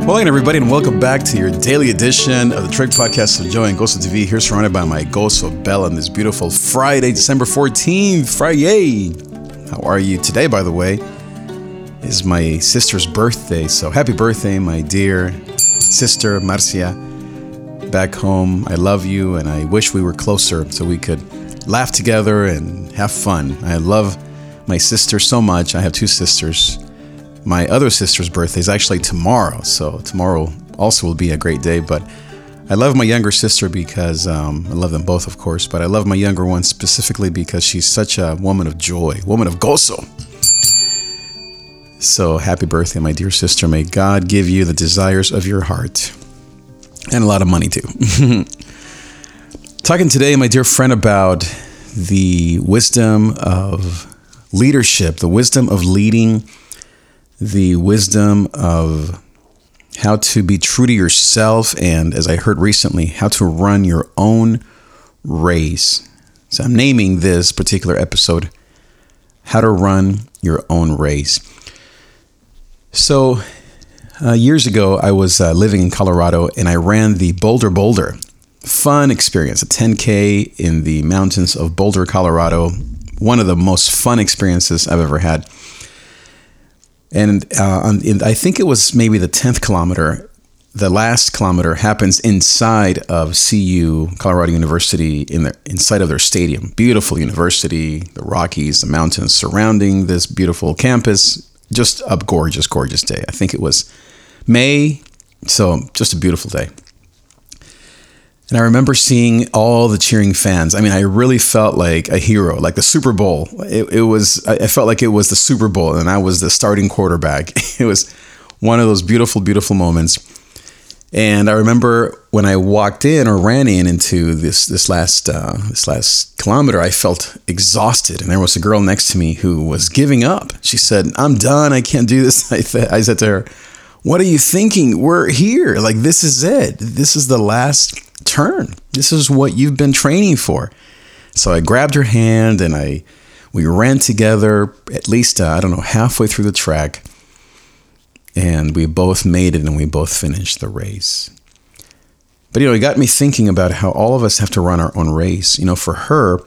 Welcome, everybody, and welcome back to your daily edition of the Trek Podcast of Joy and Goso TV. Here, surrounded by my Goso Bell on this beautiful Friday, December 14th. Friday! How are you today, by the way? Is my sister's birthday, so happy birthday, my dear sister, Marcia. Back home, I love you, and I wish we were closer so we could laugh together and have fun. I love my sister so much. I have two sisters. My other sister's birthday is actually tomorrow, so tomorrow also will be a great day. But I love my younger sister because I love them both, of course, but I love my younger one specifically because she's such a woman of joy, woman of gozo. So happy birthday, my dear sister. May God give you the desires of your heart and a lot of money too. Talking today, my dear friend, about the wisdom of leadership, the wisdom of leading, the wisdom of how to be true to yourself, and as I heard recently, how to run your own race. So I'm naming this particular episode, How to Run Your Own Race. So years ago, I was living in Colorado, and I ran the Boulder. Fun experience, a 10K in the mountains of Boulder, Colorado. One of the most fun experiences I've ever had. And I think it was maybe the 10th kilometer. The last kilometer happens inside of CU, Colorado University, inside of their stadium. Beautiful university, the Rockies, the mountains surrounding this beautiful campus. Just a gorgeous, gorgeous day. I think it was May, so just a beautiful day. And I remember seeing all the cheering fans. I mean, I really felt like a hero, like the Super Bowl. I felt like it was the Super Bowl and I was the starting quarterback. It was one of those beautiful, beautiful moments. And I remember when I walked in or ran into this last kilometer, I felt exhausted. And there was a girl next to me who was giving up. She said, "I'm done. I can't do this." I said to her, "What are you thinking? We're here. Like, this is it. This is the last turn. This is what you've been training for." So I grabbed her hand and we ran together at least, halfway through the track. And we both made it and we both finished the race. But, it got me thinking about how all of us have to run our own race. For her,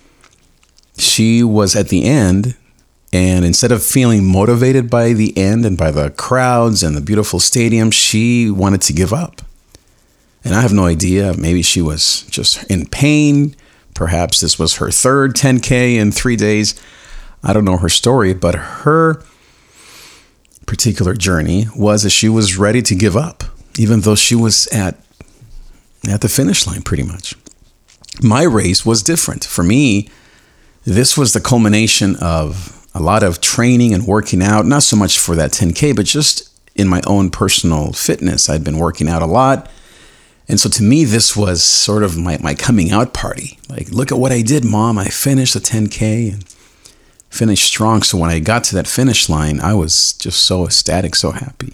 she was at the end, and instead of feeling motivated by the end and by the crowds and the beautiful stadium, she wanted to give up. And I have no idea. Maybe she was just in pain. Perhaps this was her third 10K in 3 days. I don't know her story, but her particular journey was that she was ready to give up, even though she was at the finish line pretty much. My race was different. For me, this was the culmination of a lot of training and working out, not so much for that 10K, but just in my own personal fitness. I'd been working out a lot. And so to me, this was sort of my coming out party. Like, look at what I did, Mom. I finished the 10K and finished strong. So when I got to that finish line, I was just so ecstatic, so happy.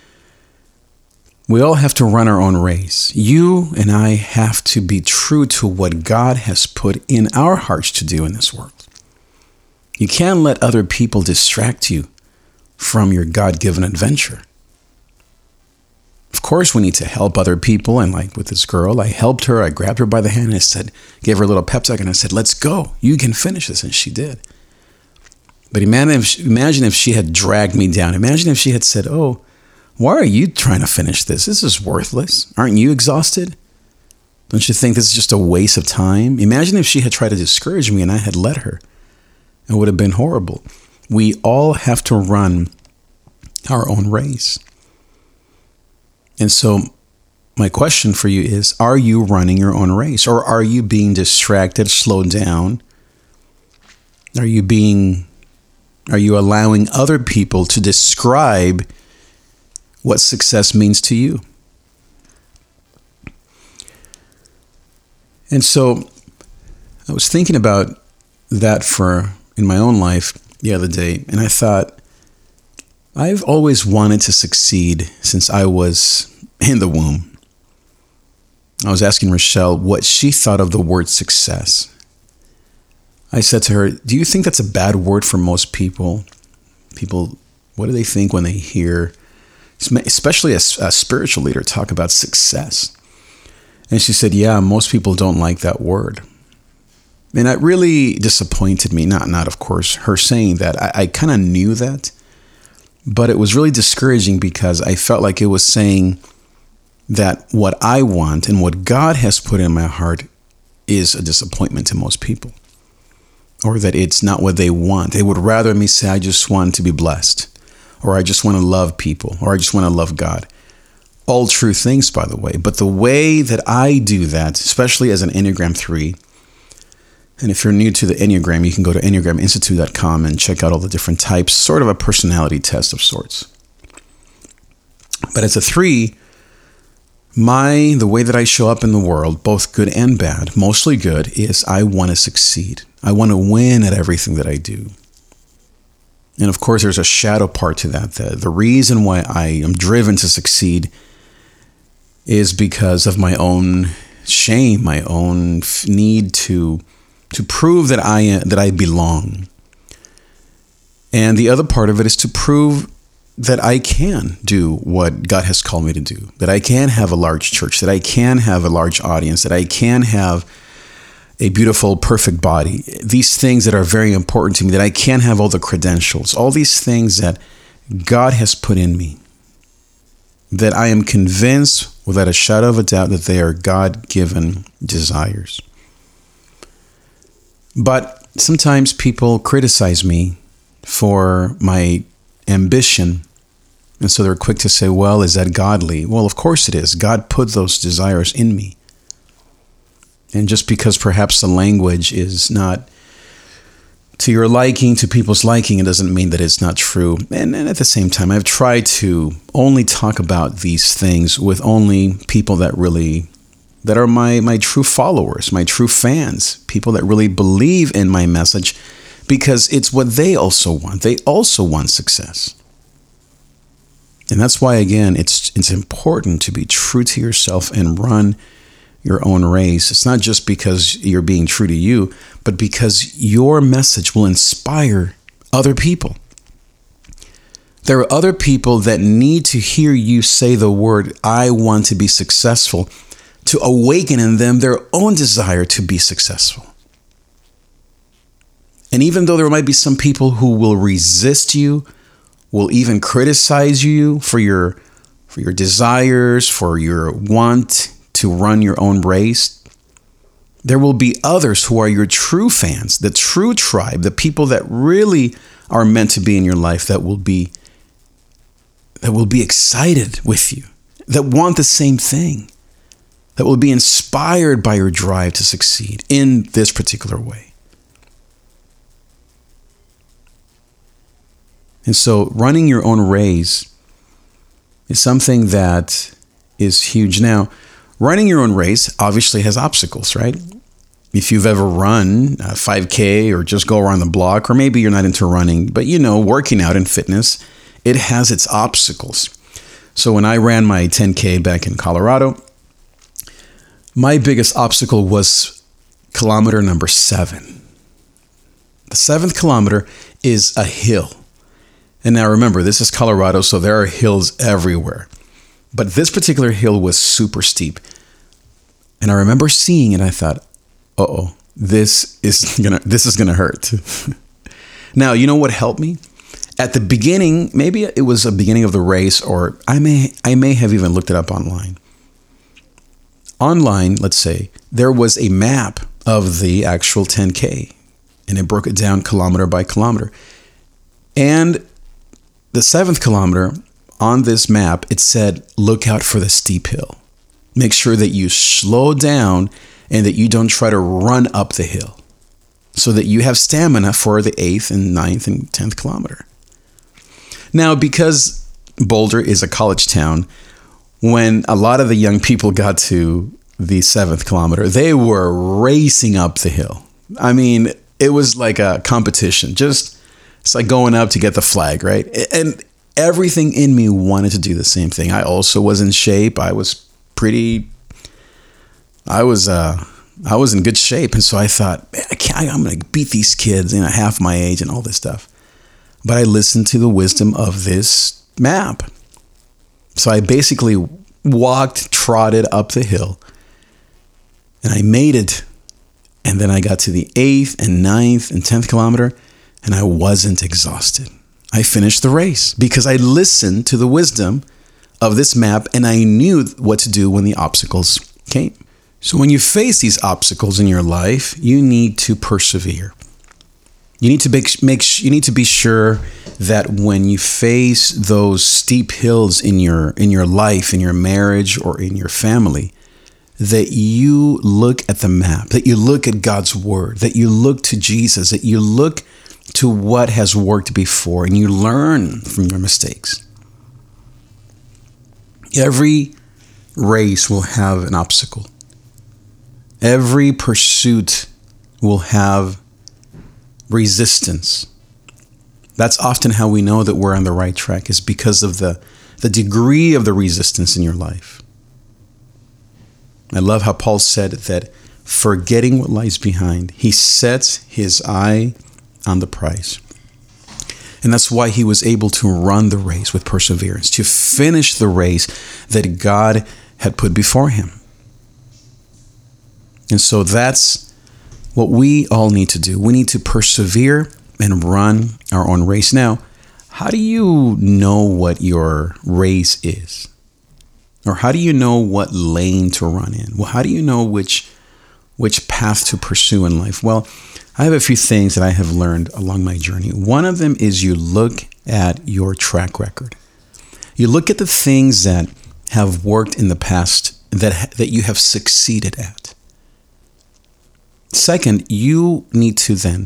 We all have to run our own race. You and I have to be true to what God has put in our hearts to do in this world. You can't let other people distract you from your God-given adventure. Of course, we need to help other people. And like with this girl, I helped her. I grabbed her by the hand and I said, gave her a little pep talk and I said, "Let's go. You can finish this." And she did. But imagine if she had dragged me down. Imagine if she had said, "Oh, why are you trying to finish this? This is worthless. Aren't you exhausted? Don't you think this is just a waste of time?" Imagine if she had tried to discourage me and I had let her. It would have been horrible. We all have to run our own race. And so my question for you is, are you running your own race, or are you being distracted, slowed down? Are you allowing other people to describe what success means to you? And so I was thinking about that in my own life the other day, and I thought, I've always wanted to succeed since I was in the womb. I was asking Rochelle what she thought of the word success. I said to her, "Do you think that's a bad word for most people? People, what do they think when they hear especially a spiritual leader, talk about success. And she said, yeah, most people don't like that word. And it really disappointed me. Not of course, her saying that. I kind of knew that. But it was really discouraging because I felt like it was saying that what I want and what God has put in my heart is a disappointment to most people. Or that it's not what they want. They would rather me say, I just want to be blessed. Or I just want to love people. Or I just want to love God. All true things, by the way. But the way that I do that, especially as an Enneagram 3, and if you're new to the Enneagram, you can go to enneagraminstitute.com and check out all the different types, sort of a personality test of sorts. But as a 3, the way that I show up in the world, both good and bad, mostly good, is I want to succeed. I want to win at everything that I do. And of course, there's a shadow part to that. The reason why I am driven to succeed is because of my own shame, my own need to prove that I belong. And the other part of it is to prove that I can do what God has called me to do, that I can have a large church, that I can have a large audience, that I can have a beautiful, perfect body. These things that are very important to me, that I can have all the credentials, all these things that God has put in me, that I am convinced without a shadow of a doubt that they are God-given desires. But sometimes people criticize me for my ambition. And so they're quick to say, well, is that godly? Well, of course it is. God put those desires in me. And just because perhaps the language is not to your liking, to people's liking, it doesn't mean that it's not true. And at the same time, I've tried to only talk about these things with only people that are my true followers, my true fans, people that really believe in my message, because it's what they also want. They also want success. And that's why, again, it's important to be true to yourself and run your own race. It's not just because you're being true to you, but because your message will inspire other people. There are other people that need to hear you say the word, I want to be successful, to awaken in them their own desire to be successful. And even though there might be some people who will resist you, will even criticize you for your desires, for your want to run your own race, there will be others who are your true fans, the true tribe, the people that really are meant to be in your life, that will be excited with you, that want the same thing, that will be inspired by your drive to succeed in this particular way. And so running your own race is something that is huge. Now, running your own race obviously has obstacles, right? If you've ever run a 5K or just go around the block, or maybe you're not into running, but working out and fitness, it has its obstacles. So when I ran my 10K back in Colorado, my biggest obstacle was kilometer number 7. The 7th kilometer is a hill. And now remember, this is Colorado, so there are hills everywhere. But this particular hill was super steep. And I remember seeing it, I thought, this is gonna hurt. Now, you know what helped me? At the beginning, maybe it was the beginning of the race, or I may have even looked it up online. Online, let's say, there was a map of the actual 10K, and it broke it down kilometer by kilometer. And the 7th kilometer, on this map, it said, look out for the steep hill. Make sure that you slow down and that you don't try to run up the hill, so that you have stamina for the 8th and 9th and 10th kilometer. Now, because Boulder is a college town, when a lot of the young people got to the 7th kilometer, they were racing up the hill. I mean, it was like a competition. It's like going up to get the flag, right? And everything in me wanted to do the same thing. I also was in shape. I was in good shape. And so I thought, I'm going to beat these kids, half my age and all this stuff. But I listened to the wisdom of this map. So I basically trotted up the hill, and I made it. And then I got to the 8th and 9th and 10th kilometer, and I wasn't exhausted. I finished the race because I listened to the wisdom of this map, and I knew what to do when the obstacles came. So when you face these obstacles in your life, you need to persevere. You need to you need to be sure that when you face those steep hills in your life, in your marriage, or in your family, that you look at the map, that you look at God's word, that you look to Jesus, that you look to what has worked before, and you learn from your mistakes. Every race will have an obstacle. Every pursuit will have resistance. That's often how we know that we're on the right track, is because of the degree of the resistance in your life. I love how Paul said that, forgetting what lies behind, he sets his eye on the prize. And that's why he was able to run the race with perseverance, to finish the race that God had put before him. And so that's what we all need to do. We need to persevere and run our own race. Now, how do you know what your race is? Or how do you know what lane to run in? Well, how do you know which path to pursue in life? Well, I have a few things that I have learned along my journey. One of them is you look at your track record. You look at the things that have worked in the past that you have succeeded at. Second, you need to then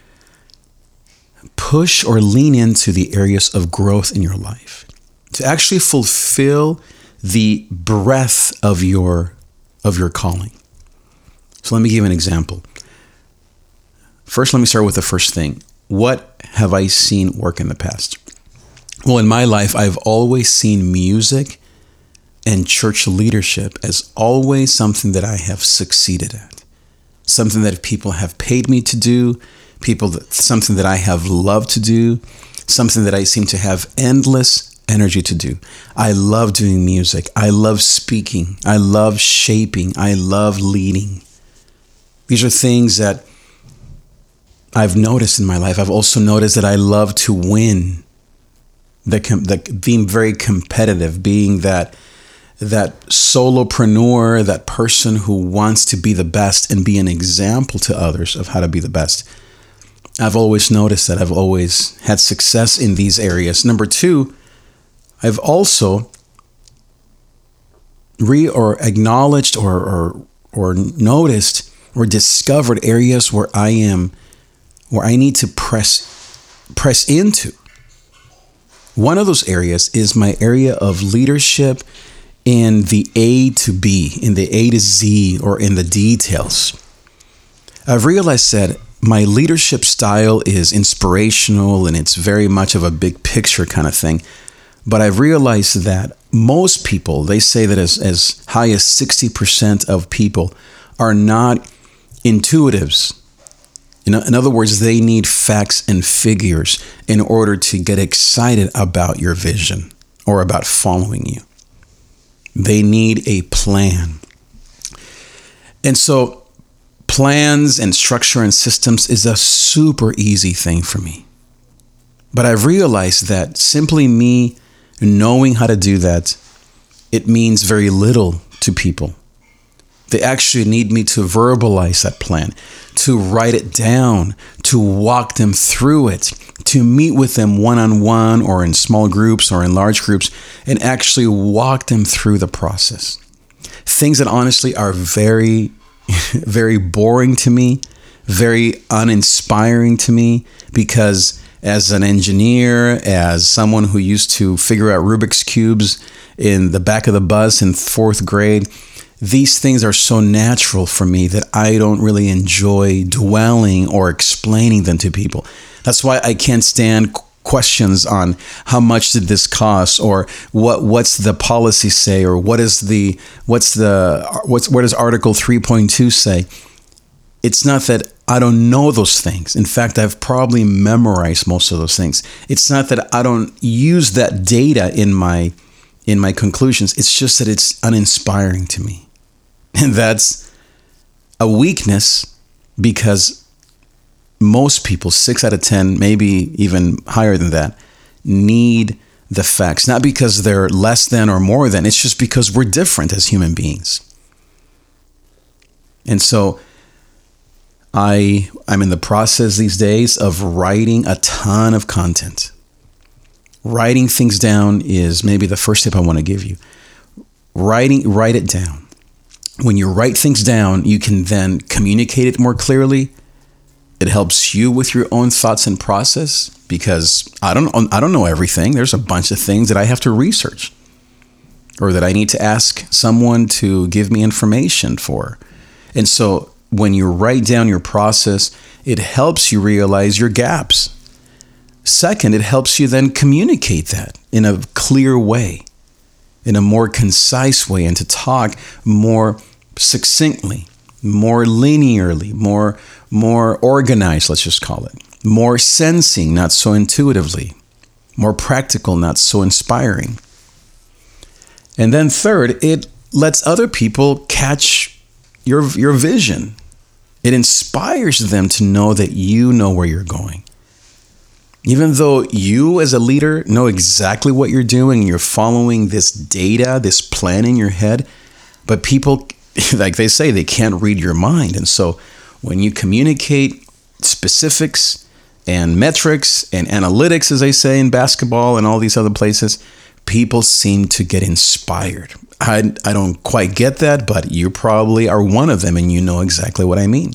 push or lean into the areas of growth in your life to actually fulfill the breadth of your calling. So let me give you an example. First, let me start with the first thing. What have I seen work in the past? Well, in my life, I've always seen music and church leadership as always something that I have succeeded at. Something that people have paid me to do, something that I have loved to do, something that I seem to have endless energy to do. I love doing music. I love speaking. I love shaping. I love leading. These are things that I've noticed in my life. I've also noticed that I love to win, being very competitive, being that solopreneur, that person who wants to be the best and be an example to others of how to be the best. I've always noticed that. I've always had success in these areas. Number two, I've also acknowledged or noticed or discovered areas where I need to press into. One of those areas is my area of leadership in the A to B, in the A to Z, or in the details. I've realized that my leadership style is inspirational and it's very much of a big picture kind of thing. But I've realized that most people, they say that as high as 60% of people are not intuitives. In other words, they need facts and figures in order to get excited about your vision or about following you. They need a plan. And so plans and structure and systems is a super easy thing for me. But I've realized that simply me knowing how to do that, it means very little to people. They actually need me to verbalize that plan, to write it down, to walk them through it, to meet with them one-on-one or in small groups or in large groups and actually walk them through the process. Things that honestly are very, very boring to me, very uninspiring to me, because as an engineer, as someone who used to figure out Rubik's Cubes in the back of the bus in 4th grade, these things are so natural for me that I don't really enjoy dwelling or explaining them to people. That's why I can't stand questions on how much did this cost, or what's the policy say, or what does Article 3.2 say. It's not that I don't know those things. In fact, I've probably memorized most of those things. It's not that I don't use that data in my in my conclusions. It's just that it's uninspiring to me. And that's a weakness, because most people, 6 out of 10, maybe even higher than that, need the facts. Not because they're less than or more than. It's just because we're different as human beings. And so I'm in the process these days of writing a ton of content. Writing things down is maybe the first tip I want to give you. Write it down. When you write things down, you can then communicate it more clearly. It helps you with your own thoughts and process, because I don't know everything. There's a bunch of things that I have to research, or that I need to ask someone to give me information for. And so when you write down your process, it helps you realize your gaps. Second, it helps you then communicate that in a clear way, in a more concise way, and to talk more succinctly, more linearly, more organized, let's just call it, more sensing, not so intuitively, more practical, not so inspiring. And then third, it lets other people catch your vision. It inspires them to know that you know where you're going. Even though you as a leader know exactly what you're doing, you're following this data, this plan in your head, but people, like they say, they can't read your mind. And so when you communicate specifics and metrics and analytics, as they say in basketball and all these other places, people seem to get inspired. I don't quite get that, but you probably are one of them, and you know exactly what I mean.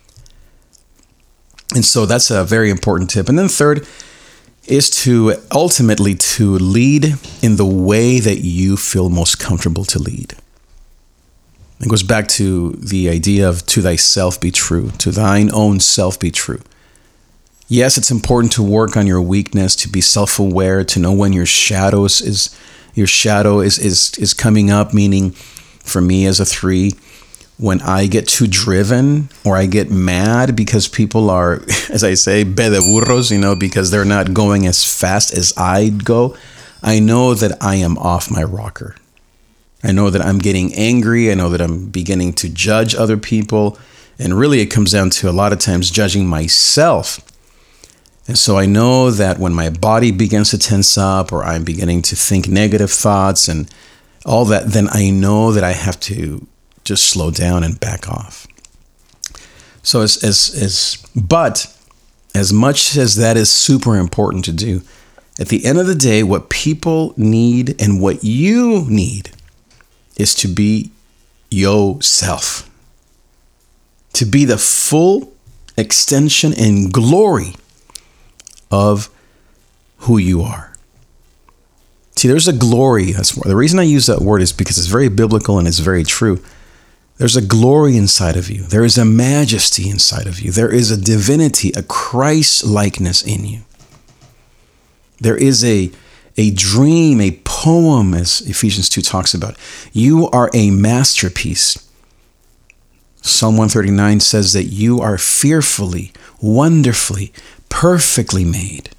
And so that's a very important tip. And then third is to ultimately to lead in the way that you feel most comfortable to lead. It goes back to the idea of to thyself be true, to thine own self be true. Yes, it's important to work on your weakness, to be self-aware, to know when your shadow is coming up, meaning for me as a 3, when I get too driven or I get mad because people are, as I say, be de burros, because they're not going as fast as I'd go, I know that I am off my rocker. I know that I'm getting angry. I know that I'm beginning to judge other people. And really, it comes down to a lot of times judging myself. And so I know that when my body begins to tense up, or I'm beginning to think negative thoughts and all that, then I know that I have to just slow down and back off. So but as much as that is super important to do, at the end of the day, what people need and what you need is to be yourself, to be the full extension and glory of who you are. See, there's a glory. The reason I use that word is because it's very biblical and it's very true. There's a glory inside of you. There is a majesty inside of you. There is a divinity, a Christ-likeness in you. There is a dream, a poem, as Ephesians 2 talks about. You are a masterpiece. Psalm 139 says that you are fearfully, wonderfully, perfectly made.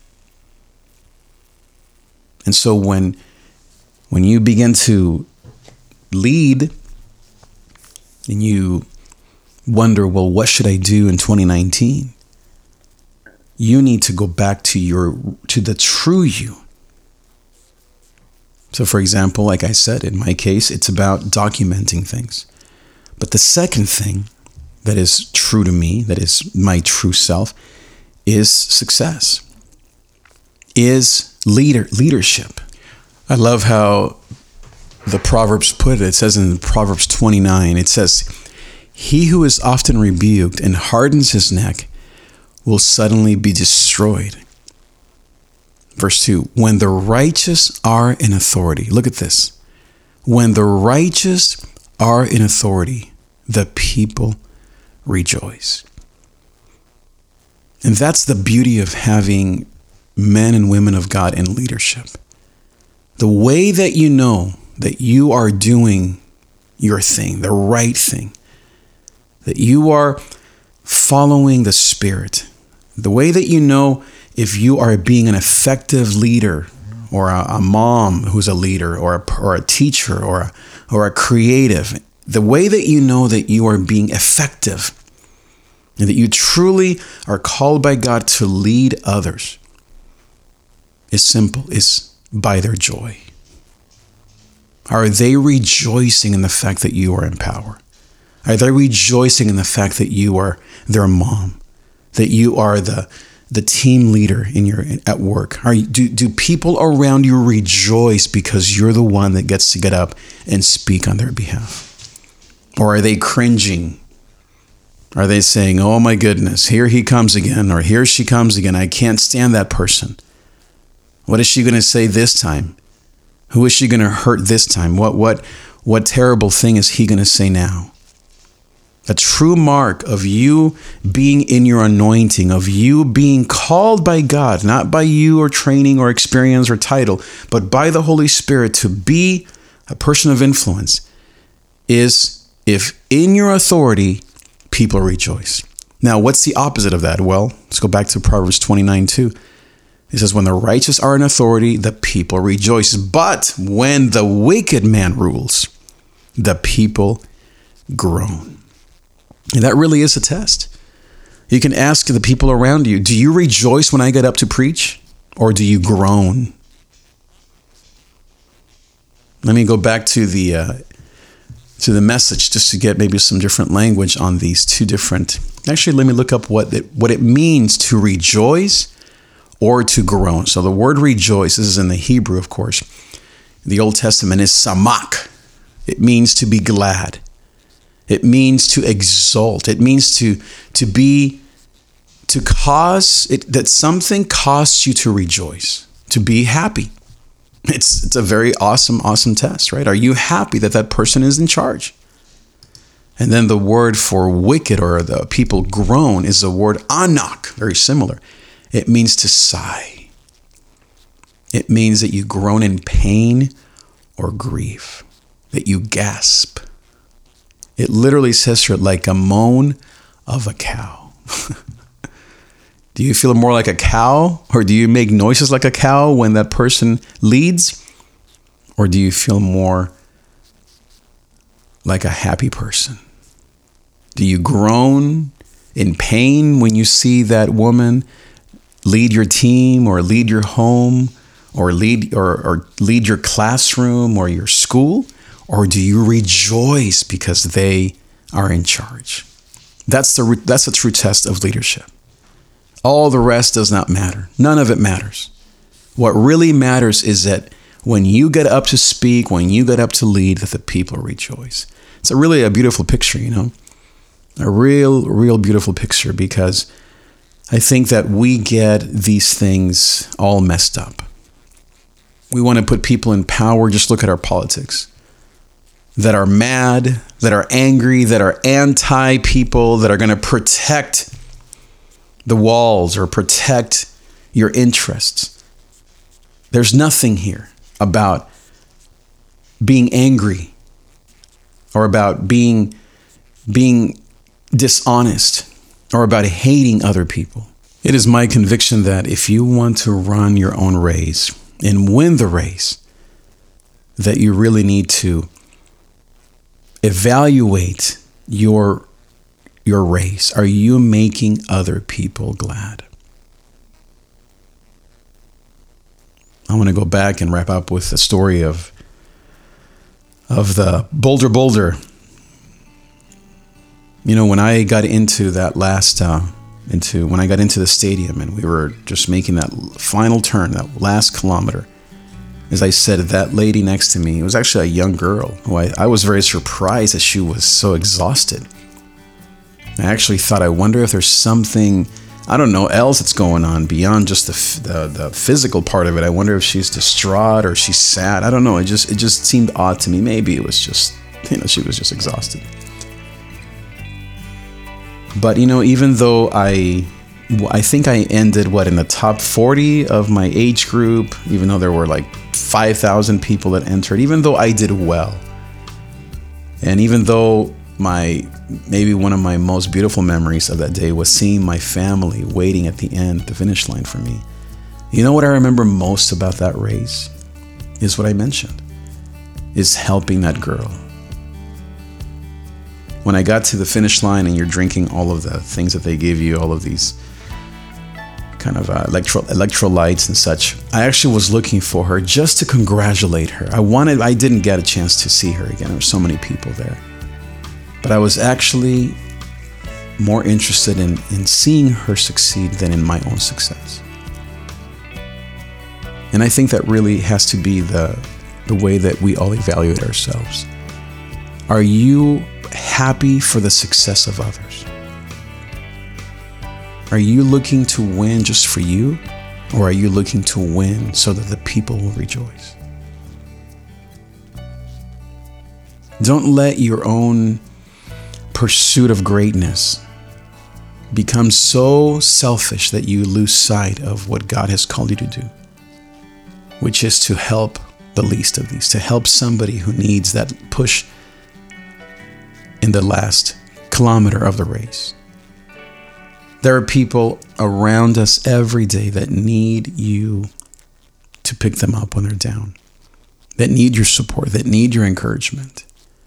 And so when you begin to lead and you wonder, well, what should I do in 2019? You need to go back to the true you. So for example, like I said, in my case, it's about documenting things. But the second thing that is true to me, that is my true self, is success, is leadership. I love how the Proverbs put it. It says in Proverbs 29, it says, he who is often rebuked and hardens his neck will suddenly be destroyed. Verse 2, when the righteous are in authority, look at this. When the righteous are in authority, the people rejoice. And that's the beauty of having men and women of God in leadership. The way that you know that you are doing your thing, the right thing, that you are following the Spirit, the way that you know if you are being an effective leader or a mom who's a leader, or a teacher, or a creative, the way that you know that you are being effective and that you truly are called by God to lead others is simple, is by their joy. Are they rejoicing in the fact that you are in power? Are they rejoicing in the fact that you are their mom, that you are the team leader at work? Do people around you rejoice because you're the one that gets to get up and speak on their behalf? Or are they cringing? Are they saying, oh my goodness, here he comes again, or here she comes again. I can't stand that person. What is she going to say this time? Who is she going to hurt this time? What terrible thing is he going to say now? A true mark of you being in your anointing, of you being called by God, not by you or training or experience or title, but by the Holy Spirit to be a person of influence, is if in your authority, people rejoice. Now, what's the opposite of that? Well, let's go back to Proverbs 29:2. It says, when the righteous are in authority, the people rejoice. But when the wicked man rules, the people groan. And that really is a test. You can ask the people around you, do you rejoice when I get up to preach, or do you groan? Let me go back to the message just to get maybe some different language on these two different. Actually, let me look up what it means to rejoice or to groan. So the word rejoice, this is in the Hebrew, of course. The Old Testament is samak. It means to be glad. It means to exult. It means that something costs you to rejoice, to be happy. It's a very awesome test, right? Are you happy that person is in charge? And then the word for wicked, or the people groan, is the word anak, very similar. It means to sigh. It means that you groan in pain or grief, that you gasp. It literally says here, like a moan of a cow. Do you feel more like a cow, or do you make noises like a cow when that person leads? Or do you feel more like a happy person? Do you groan in pain when you see that woman lead your team, or lead your home, or lead your classroom or your school? Or do you rejoice because they are in charge? That's a true test of leadership. All the rest does not matter. None of it matters. What really matters is that when you get up to speak, when you get up to lead, that the people rejoice. It's really a beautiful picture, a real beautiful picture, because I think that we get these things all messed up. We want to put people in power. Just look at our politics. That are mad, that are angry, that are anti-people, that are going to protect the walls or protect your interests. There's nothing here about being angry or about being dishonest or about hating other people. It is my conviction that if you want to run your own race and win the race, that you really need to evaluate your race. Are you making other people glad? I want to go back and wrap up with the story of the Boulder. When I got into that when I got into the stadium and we were just making that final turn, that last kilometer, as I said, that lady next to me, it was actually a young girl who I was very surprised that she was so exhausted. I actually thought, I wonder if there's something, I don't know, else that's going on beyond just the physical part of it. I wonder if she's distraught or she's sad. I don't know. It just seemed odd to me. Maybe it was just, she was just exhausted. But, even though I think I ended, in the top 40 of my age group, even though there were like 5,000 people that entered, even though I did well. And even though maybe one of my most beautiful memories of that day was seeing my family waiting at the finish line for me. You know what I remember most about that race is what I mentioned, is helping that girl. When I got to the finish line and you're drinking all of the things that they give you, all of these kind of electrolytes and such, I actually was looking for her just to congratulate her. I didn't get a chance to see her again. There were so many people there. But I was actually more interested in seeing her succeed than in my own success. And I think that really has to be the way that we all evaluate ourselves. Are you happy for the success of others? Are you looking to win just for you, or are you looking to win so that the people will rejoice? Don't let your own pursuit of greatness become so selfish that you lose sight of what God has called you to do, which is to help the least of these, to help somebody who needs that push in the last kilometer of the race. There are people around us every day that need you to pick them up when they're down, that need your support, that need your encouragement.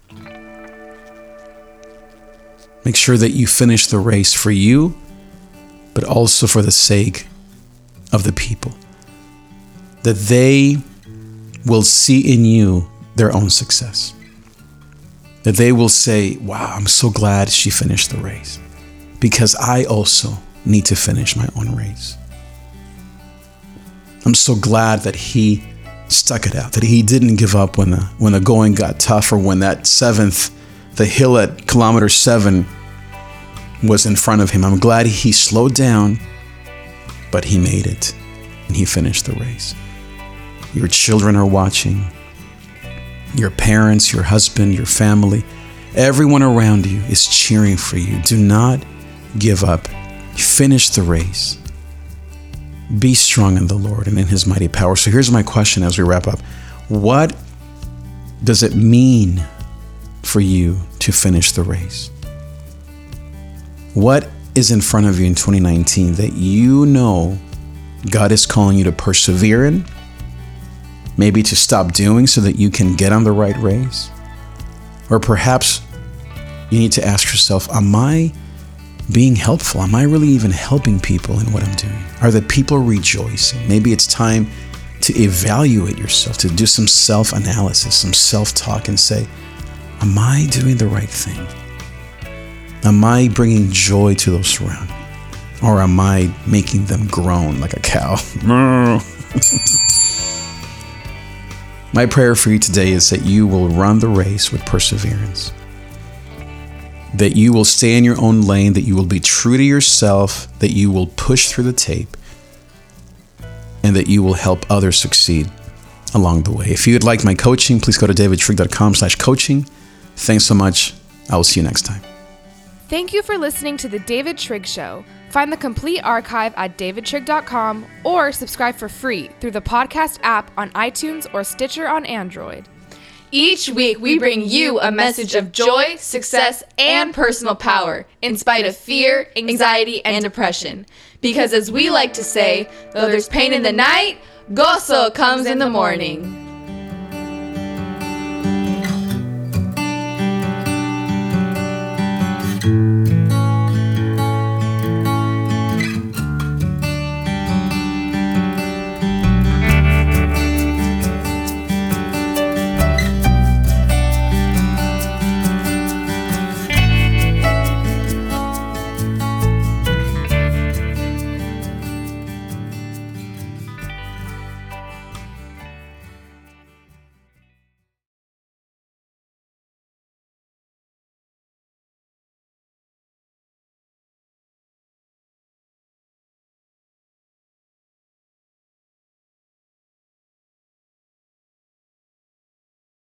Make sure that you finish the race for you, but also for the sake of the people, that they will see in you their own success, that they will say, wow, I'm so glad she finished the race, because I also need to finish my own race. I'm so glad that he stuck it out, that he didn't give up when the going got tough, or when the hill at kilometer 7 was in front of him. I'm glad he slowed down, but he made it and he finished the race. Your children are watching, your parents, your husband, your family, everyone around you is cheering for you. Do not give up. Finish the race. Be strong in the Lord and in his mighty power. So here's my question as we wrap up. What does it mean for you to finish the race? What is in front of you in 2019 that you know God is calling you to persevere in? Maybe to stop doing so that you can get on the right race? Or perhaps you need to ask yourself, am I being helpful? Am I really even helping people in what I'm doing? Are the people rejoicing? Maybe it's time to evaluate yourself, to do some self-analysis, some self-talk, and say, am I doing the right thing? Am I bringing joy to those around me? Or am I making them groan like a cow? My prayer for you today is that you will run the race with perseverance, that you will stay in your own lane, that you will be true to yourself, that you will push through the tape, and that you will help others succeed along the way. If you would like my coaching, please go to davidtrigg.com/coaching. Thanks so much. I will see you next time. Thank you for listening to The David Trigg Show. Find the complete archive at davidtrigg.com or subscribe for free through the podcast app on iTunes or Stitcher on Android. Each week, we bring you a message of joy, success, and personal power in spite of fear, anxiety, and depression. Because as we like to say, though there's pain in the night, gozo comes in the morning.